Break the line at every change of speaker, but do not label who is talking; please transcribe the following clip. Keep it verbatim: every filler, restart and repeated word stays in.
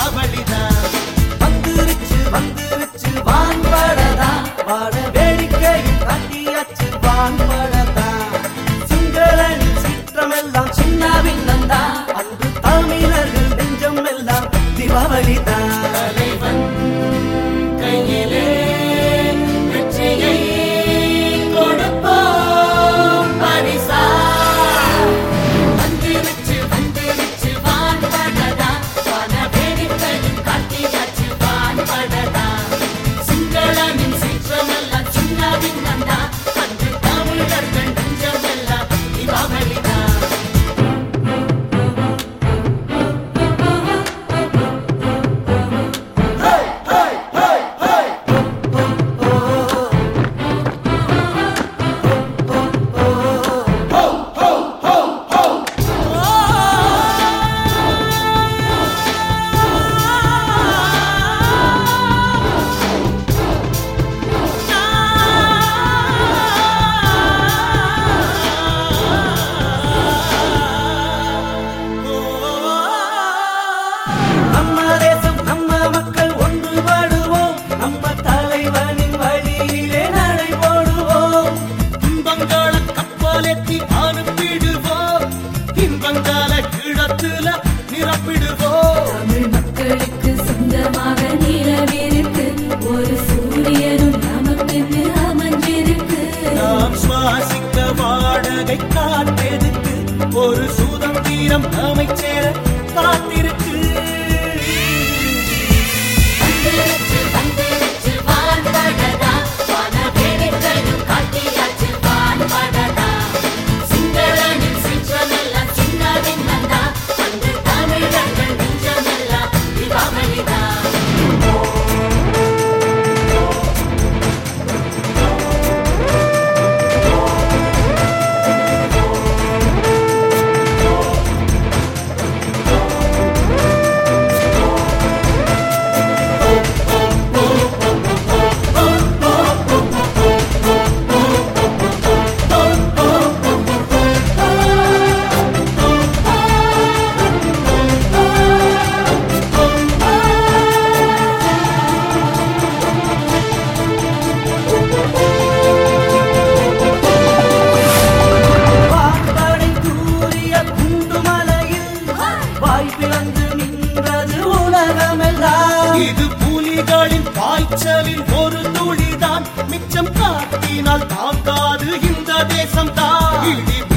தீபாவளிதான். வந்துருச்சு வந்துருச்சு வான்படதா, வாட வேடிக்கையும் காட்டியாச்சு வான்படதா. சிங்களன் சீற்றமெல்லாம் சின்ன பின்னந்தா, அன்று தமிழர்கள் நெஞ்சம் எல்லாம் தீபாவளிதான். தலைவன் கையிலே வெற்றியை கொடுப்போம் பரிசா.
வந்துருச்சு வந்துருச்சு வான்படதா, வான வேடிக்கையும் காட்டியாச்சு வான்படதா. சிங்களனின் சீற்றமெல்லாம் சின்ன பின்னந்தா, அன்று தமிழர்கள் நெஞ்சமெல்லாம் தீபாவளிதான்.
நம்ம தேசம் நம்ம மக்கள் ஒன்றுபடுவோம், நம்ம தலைவனின் வழியிலே நடை போடுவோம். இன்பங்கால கப்பலெத்தி அனுப்பிடுவோம், இன்பங்கால கிழத்துல நிரப்பிடுவோம்.
தமிழ் மக்களுக்கு சொந்தமாக நிலவிருக்கு, ஒரு சூரியனும் நமக்கென்று அமைஞ்சிருக்கு.
நாம் சுவாசிக்க வாடகை காட்டெடுத்து, ஒரு சுதந்திரம் அமைச்சேர காத்திருக்கு.
வந்துருச்சு வந்துருச்சு வான்படதா, வான வேடிக்கையும் காட்டியாச்சு வான்படதா. சிங்களனின் சீற்றமெல்லாம் சின்ன பின்னந்தா, அன்று தமிழர்கள் நெஞ்சமெல்லாம் தீபாவளிதான்.
வான்படை கூறிய குண்டுமலையில் வாய் பிளந்து நின்றது உலகமெல்லாம். இது புலிகளின் பாய்ச்சலில் ஒரு துளிதான், மிச்சம் காட்டினால் தாக்காது இந்த தேசம் தான்.